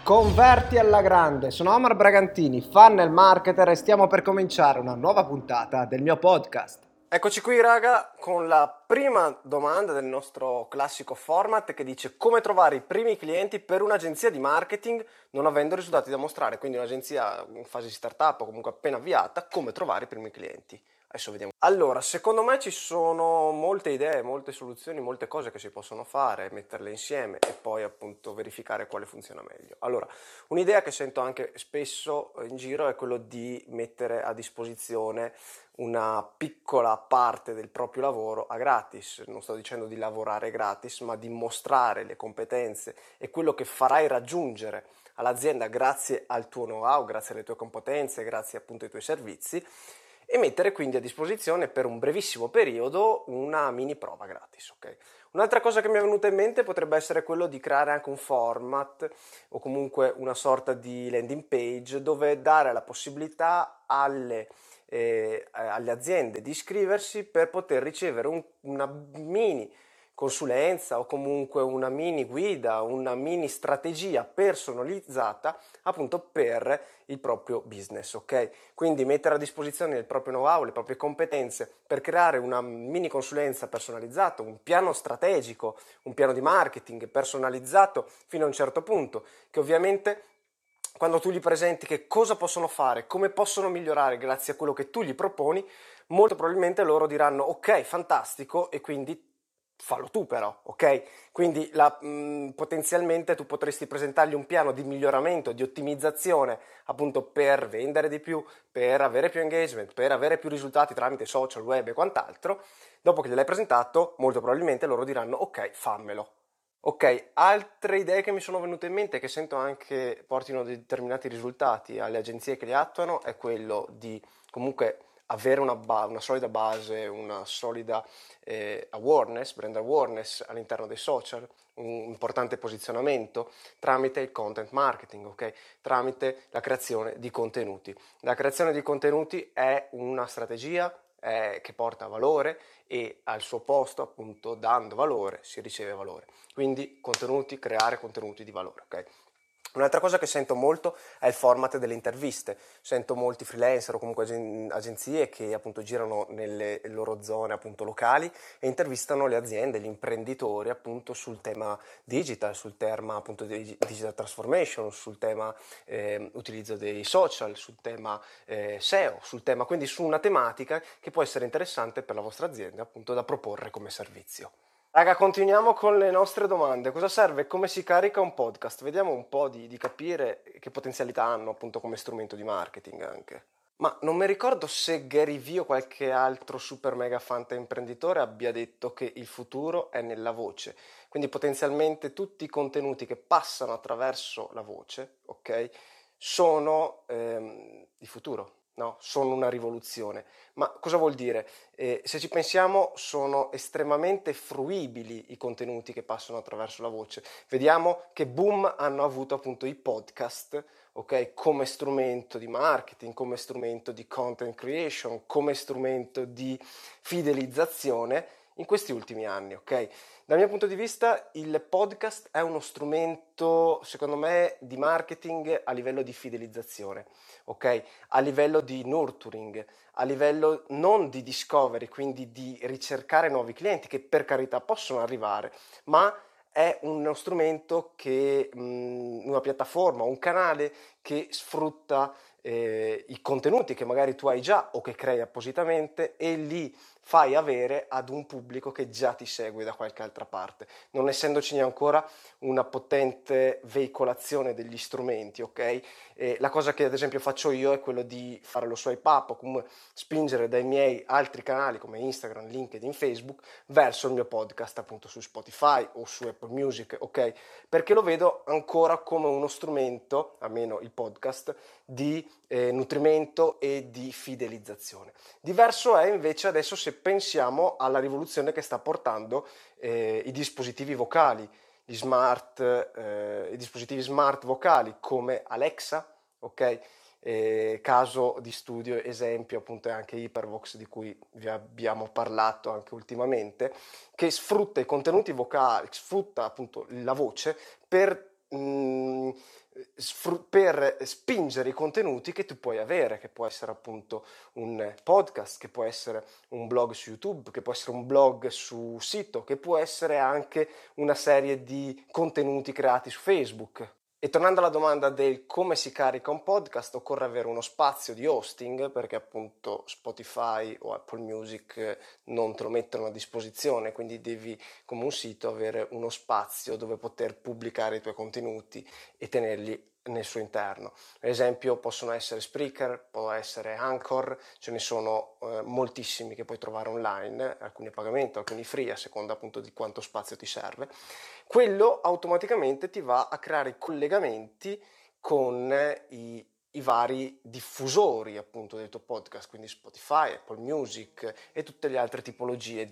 Converti alla grande, sono Omar Bragantini, funnel marketer e stiamo per cominciare una nuova puntata del mio podcast. Eccoci qui raga con la prima domanda del nostro classico format che dice come trovare i primi clienti per un'agenzia di marketing non avendo risultati da mostrare, quindi un'agenzia in fase di startup o comunque appena avviata, come trovare i primi clienti. Adesso vediamo. Allora, secondo me ci sono molte idee, molte soluzioni, molte cose che si possono fare, metterle insieme e poi appunto verificare quale funziona meglio. Allora, un'idea che sento anche spesso in giro è quello di mettere a disposizione una piccola parte del proprio lavoro a gratis. Non sto dicendo di lavorare gratis, ma di mostrare le competenze e quello che farai raggiungere all'azienda grazie al tuo know-how, grazie alle tue competenze, grazie appunto ai tuoi servizi, e mettere quindi a disposizione per un brevissimo periodo una mini prova gratis, ok? Un'altra cosa che mi è venuta in mente potrebbe essere quello di creare anche un format o comunque una sorta di landing page dove dare la possibilità alle aziende di iscriversi per poter ricevere una mini consulenza o comunque una mini guida, una mini strategia personalizzata appunto per il proprio business, ok? Quindi mettere a disposizione il proprio know-how, le proprie competenze per creare una mini consulenza personalizzata, un piano strategico, un piano di marketing personalizzato fino a un certo punto, che ovviamente quando tu gli presenti che cosa possono fare, come possono migliorare grazie a quello che tu gli proponi, molto probabilmente loro diranno ok, fantastico, e quindi fallo tu però, ok? Quindi potenzialmente tu potresti presentargli un piano di miglioramento, di ottimizzazione appunto per vendere di più, per avere più engagement, per avere più risultati tramite social, web e quant'altro. Dopo che gliel'hai presentato, molto probabilmente loro diranno ok, fammelo. Ok, altre idee che mi sono venute in mente che sento anche portino determinati risultati alle agenzie che li attuano è quello di comunque avere una solida base, una solida awareness, brand awareness all'interno dei social, un importante posizionamento tramite il content marketing, ok? Tramite la creazione di contenuti. La creazione di contenuti è una strategia che porta valore e al suo posto, appunto, dando valore si riceve valore. Quindi creare contenuti di valore, ok? Un'altra cosa che sento molto è il format delle interviste. Sento molti freelancer o comunque agenzie che appunto girano nelle loro zone appunto locali e intervistano le aziende, gli imprenditori appunto sul tema digital, sul tema appunto di digital transformation, sul tema utilizzo dei social, sul tema SEO, sul tema, quindi su una tematica che può essere interessante per la vostra azienda appunto da proporre come servizio. Raga, continuiamo con le nostre domande. Cosa serve? Come si carica un podcast? Vediamo un po' di capire che potenzialità hanno appunto come strumento di marketing anche. Ma non mi ricordo se Gary Vee o qualche altro super mega fanta imprenditore abbia detto che il futuro è nella voce. Quindi potenzialmente tutti i contenuti che passano attraverso la voce, ok, sono il futuro. No, sono una rivoluzione. Ma cosa vuol dire? Se ci pensiamo, sono estremamente fruibili i contenuti che passano attraverso la voce. Vediamo che boom hanno avuto appunto i podcast, ok, come strumento di marketing, come strumento di content creation, come strumento di fidelizzazione in questi ultimi anni, ok? Dal mio punto di vista il podcast è uno strumento, secondo me, di marketing a livello di fidelizzazione, ok? A livello di nurturing, a livello non di discovery, quindi di ricercare nuovi clienti che per carità possono arrivare, ma è uno strumento che, una piattaforma, un canale che sfrutta i contenuti che magari tu hai già o che crei appositamente e li fai avere ad un pubblico che già ti segue da qualche altra parte, non essendoci ancora una potente veicolazione degli strumenti, ok? La cosa che ad esempio faccio io è quello di fare lo swipe up o comunque spingere dai miei altri canali come Instagram, LinkedIn, Facebook verso il mio podcast appunto su Spotify o su Apple Music, ok? Perché lo vedo ancora come uno strumento, almeno il podcast, di nutrimento e di fidelizzazione. Diverso è invece adesso se pensiamo alla rivoluzione che sta portando i dispositivi vocali, i dispositivi smart vocali come Alexa, ok? Caso di studio, esempio appunto è anche Hypervox di cui vi abbiamo parlato anche ultimamente, che sfrutta i contenuti vocali, sfrutta appunto la voce per per spingere i contenuti che tu puoi avere, che può essere appunto un podcast, che può essere un blog su YouTube, che può essere un blog su sito, che può essere anche una serie di contenuti creati su Facebook. E tornando alla domanda del come si carica un podcast, occorre avere uno spazio di hosting, perché appunto Spotify o Apple Music non te lo mettono a disposizione, quindi devi, come un sito, avere uno spazio dove poter pubblicare i tuoi contenuti e tenerli nel suo interno. Ad esempio possono essere Spreaker, può essere Anchor, ce ne sono moltissimi che puoi trovare online, alcuni a pagamento, alcuni free, a seconda appunto di quanto spazio ti serve. Quello automaticamente ti va a creare i collegamenti con i vari diffusori appunto del tuo podcast, quindi Spotify, Apple Music e tutte le altre tipologie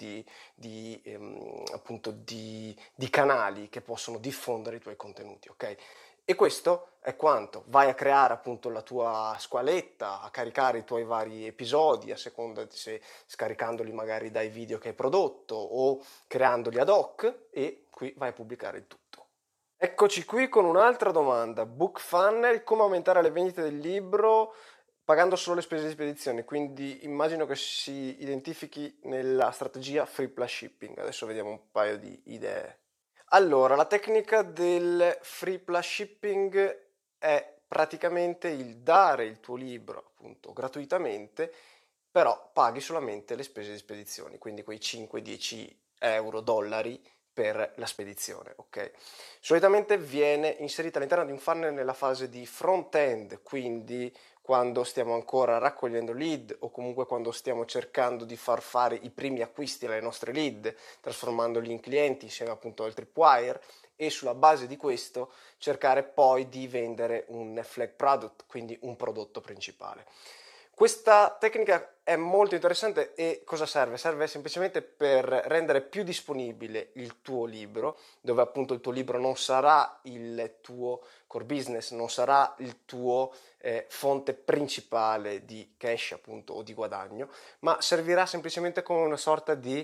appunto di canali che possono diffondere i tuoi contenuti, ok? E questo è quanto. Vai a creare appunto la tua squaletta, a caricare i tuoi vari episodi, a seconda di se scaricandoli magari dai video che hai prodotto o creandoli ad hoc, e qui vai a pubblicare il tutto. Eccoci qui con un'altra domanda. Book Funnel, come aumentare le vendite del libro pagando solo le spese di spedizione? Quindi immagino che si identifichi nella strategia free plus shipping. Adesso vediamo un paio di idee. Allora, la tecnica del free plus shipping è praticamente il dare il tuo libro appunto gratuitamente, però paghi solamente le spese di spedizione, quindi quei 5-10 euro, dollari per la spedizione, ok? Solitamente viene inserita all'interno di un funnel nella fase di front-end, quindi quando stiamo ancora raccogliendo lead o comunque quando stiamo cercando di far fare i primi acquisti alle nostre lead, trasformandoli in clienti insieme appunto al tripwire, e sulla base di questo cercare poi di vendere un flag product, quindi un prodotto principale. Questa tecnica è molto interessante e cosa serve? Serve semplicemente per rendere più disponibile il tuo libro, dove appunto il tuo libro non sarà il tuo core business, non sarà il tuo fonte principale di cash appunto o di guadagno, ma servirà semplicemente come una sorta di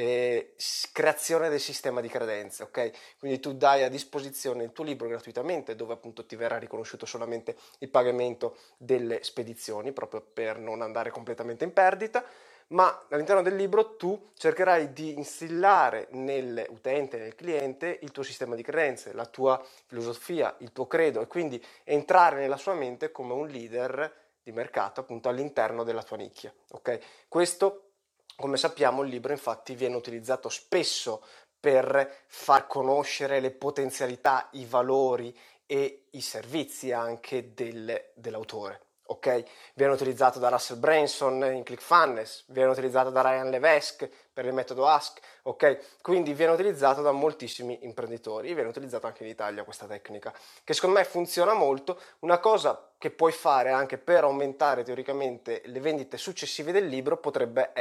creazione del sistema di credenze, ok? Quindi tu dai a disposizione il tuo libro gratuitamente, dove appunto ti verrà riconosciuto solamente il pagamento delle spedizioni, proprio per non andare completamente in perdita, ma all'interno del libro tu cercherai di instillare nell'utente, nel cliente, il tuo sistema di credenze, la tua filosofia, il tuo credo, e quindi entrare nella sua mente come un leader di mercato appunto all'interno della tua nicchia, ok? Questo, come sappiamo, il libro infatti viene utilizzato spesso per far conoscere le potenzialità, i valori e i servizi anche dell'autore. Ok? Viene utilizzato da Russell Branson in ClickFunnels, viene utilizzato da Ryan Levesque per il metodo Ask, ok? Quindi viene utilizzato da moltissimi imprenditori, viene utilizzato anche in Italia questa tecnica, che secondo me funziona molto. Una cosa che puoi fare anche per aumentare teoricamente le vendite successive del libro potrebbe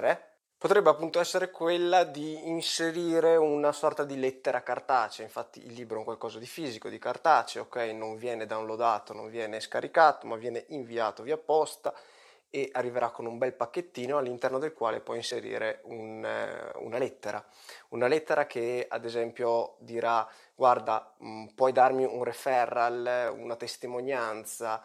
appunto essere quella di inserire una sorta di lettera cartacea. Infatti il libro è un qualcosa di fisico, di cartaceo, ok? Non viene downloadato, non viene scaricato, ma viene inviato via posta e arriverà con un bel pacchettino all'interno del quale puoi inserire una lettera che ad esempio dirà: guarda, puoi darmi un referral, una testimonianza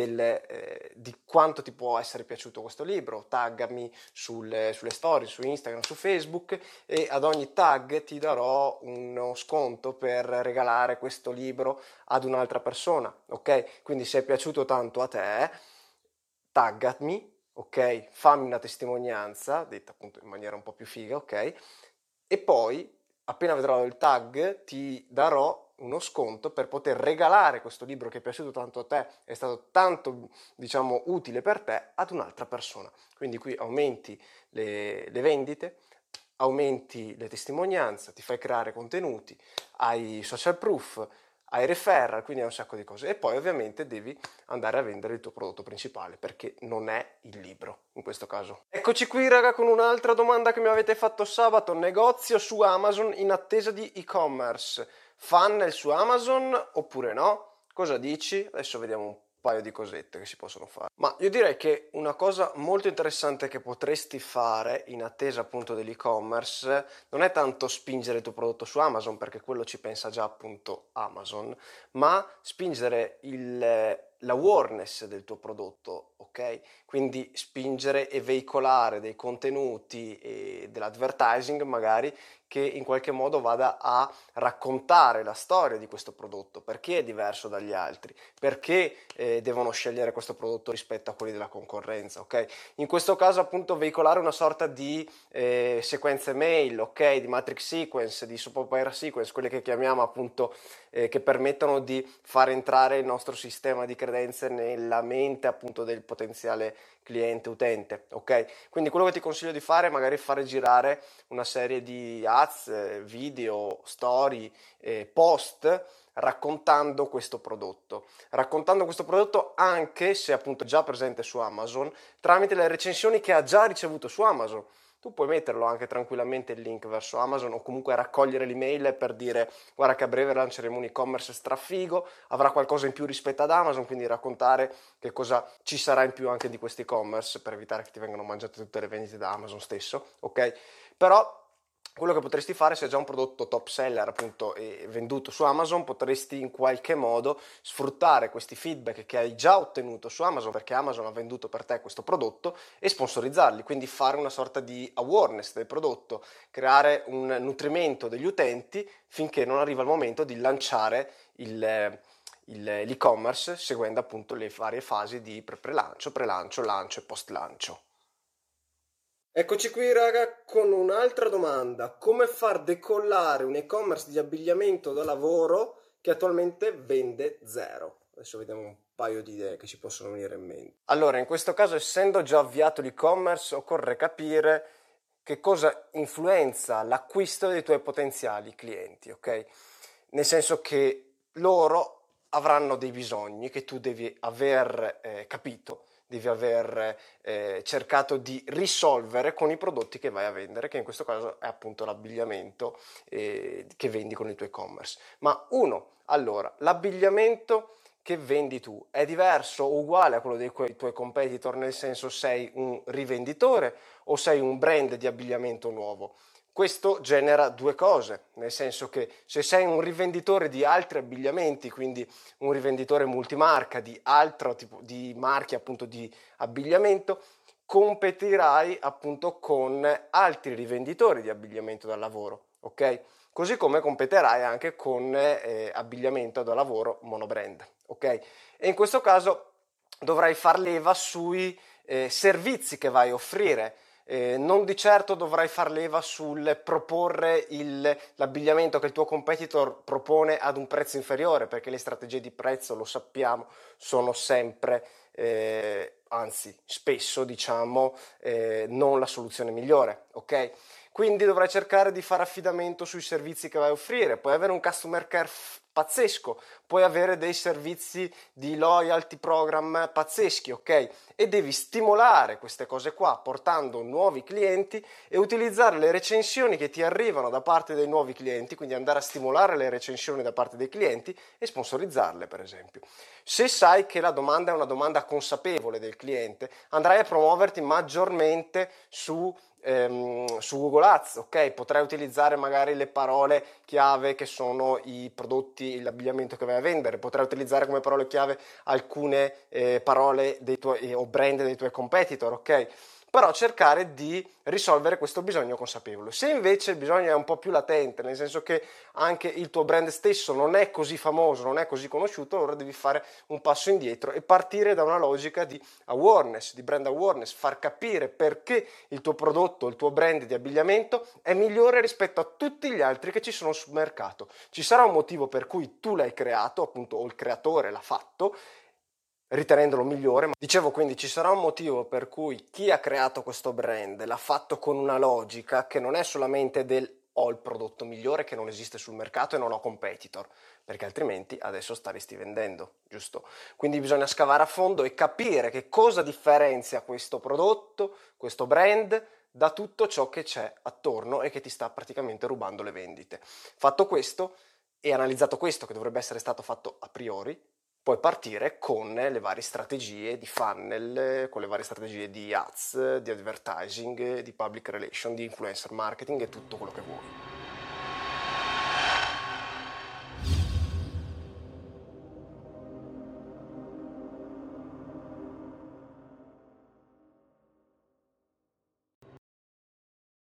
di quanto ti può essere piaciuto questo libro, taggami sulle storie, su Instagram, su Facebook, e ad ogni tag ti darò uno sconto per regalare questo libro ad un'altra persona, ok? Quindi se è piaciuto tanto a te, taggami, ok? Fammi una testimonianza, detta appunto in maniera un po' più figa, ok? E poi, appena vedrò il tag, ti darò uno sconto per poter regalare questo libro che è piaciuto tanto a te, è stato tanto, diciamo, utile per te, ad un'altra persona. Quindi qui aumenti le vendite, aumenti le testimonianze, ti fai creare contenuti, hai social proof, hai referral, quindi hai un sacco di cose. E poi ovviamente devi andare a vendere il tuo prodotto principale, perché non è il libro in questo caso. Eccoci qui raga con un'altra domanda che mi avete fatto sabato. Negozio su Amazon in attesa di e-commerce, funnel su Amazon oppure no? Cosa dici? Adesso vediamo un paio di cosette che si possono fare. Ma io direi che una cosa molto interessante che potresti fare in attesa appunto dell'e-commerce non è tanto spingere il tuo prodotto su Amazon, perché quello ci pensa già appunto Amazon, ma spingere l'awareness del tuo prodotto, ok? Quindi spingere e veicolare dei contenuti e dell'advertising magari che in qualche modo vada a raccontare la storia di questo prodotto, perché è diverso dagli altri, perché devono scegliere questo prodotto rispetto a quelli della concorrenza, ok? In questo caso appunto veicolare una sorta di sequenze mail, ok? Di matrix sequence, di soap opera sequence, quelle che chiamiamo appunto che permettono di far entrare il nostro sistema di credenze nella mente appunto del potenziale cliente utente, ok? Quindi quello che ti consiglio di fare è magari fare girare una serie di ads, video, story, post raccontando questo prodotto anche se appunto già presente su Amazon tramite le recensioni che ha già ricevuto su Amazon. Tu puoi metterlo anche tranquillamente il link verso Amazon o comunque raccogliere l'email per dire guarda che a breve lanceremo un e-commerce strafigo, avrà qualcosa in più rispetto ad Amazon, quindi raccontare che cosa ci sarà in più anche di questo e-commerce per evitare che ti vengano mangiate tutte le vendite da Amazon stesso, ok? Però quello che potresti fare, se è già un prodotto top seller appunto e venduto su Amazon, potresti in qualche modo sfruttare questi feedback che hai già ottenuto su Amazon, perché Amazon ha venduto per te questo prodotto, e sponsorizzarli, quindi fare una sorta di awareness del prodotto, creare un nutrimento degli utenti finché non arriva il momento di lanciare l'e-commerce seguendo appunto le varie fasi di prelancio, prelancio, lancio e post lancio. Eccoci qui raga con un'altra domanda: come far decollare un e-commerce di abbigliamento da lavoro che attualmente vende zero? Adesso vediamo un paio di idee che ci possono venire in mente. Allora, in questo caso, essendo già avviato l'e-commerce, occorre capire che cosa influenza l'acquisto dei tuoi potenziali clienti, ok? Nel senso che loro avranno dei bisogni che tu devi aver capito, devi aver cercato di risolvere con i prodotti che vai a vendere, che in questo caso è appunto l'abbigliamento che vendi con il tuo e-commerce. Ma allora, l'abbigliamento che vendi tu è diverso o uguale a quello dei tuoi competitor, nel senso sei un rivenditore o sei un brand di abbigliamento nuovo? Questo genera due cose, nel senso che se sei un rivenditore di altri abbigliamenti, quindi un rivenditore multimarca di altro tipo di marchi appunto di abbigliamento, competirai appunto con altri rivenditori di abbigliamento da lavoro, ok? Così come competerai anche con abbigliamento da lavoro monobrand, ok? E in questo caso dovrai far leva sui servizi che vai a offrire. Non di certo dovrai far leva sul proporre l'abbigliamento che il tuo competitor propone ad un prezzo inferiore, perché le strategie di prezzo, lo sappiamo, sono sempre, anzi spesso diciamo, non la soluzione migliore, ok? Quindi dovrai cercare di fare affidamento sui servizi che vai a offrire, puoi avere un customer care pazzesco, puoi avere dei servizi di loyalty program pazzeschi, ok? E devi stimolare queste cose qua portando nuovi clienti e utilizzare le recensioni che ti arrivano da parte dei nuovi clienti, quindi andare a stimolare le recensioni da parte dei clienti e sponsorizzarle, per esempio. Se sai che la domanda è una domanda consapevole del cliente, andrai a promuoverti maggiormente su Google Ads, ok? Potrai utilizzare magari le parole chiave che sono i prodotti, l'abbigliamento che vai a vendere, potrai utilizzare come parole chiave alcune parole dei tuoi o brand dei tuoi competitor, ok? Però cercare di risolvere questo bisogno consapevole. Se invece il bisogno è un po' più latente, nel senso che anche il tuo brand stesso non è così famoso, non è così conosciuto, allora devi fare un passo indietro e partire da una logica di awareness, di brand awareness, far capire perché il tuo prodotto, il tuo brand di abbigliamento è migliore rispetto a tutti gli altri che ci sono sul mercato. Ci sarà un motivo per cui tu l'hai creato, appunto, o il creatore l'ha fatto, ritenendolo migliore. Dicevo, quindi ci sarà un motivo per cui chi ha creato questo brand l'ha fatto con una logica che non è solamente del ho il prodotto migliore che non esiste sul mercato e non ho competitor, perché altrimenti adesso staresti vendendo, giusto? Quindi bisogna scavare a fondo e capire che cosa differenzia questo prodotto, questo brand da tutto ciò che c'è attorno e che ti sta praticamente rubando le vendite. Fatto questo e analizzato questo, che dovrebbe essere stato fatto a priori, puoi partire con le varie strategie di funnel, con le varie strategie di ads, di advertising, di public relation, di influencer marketing e tutto quello che vuoi.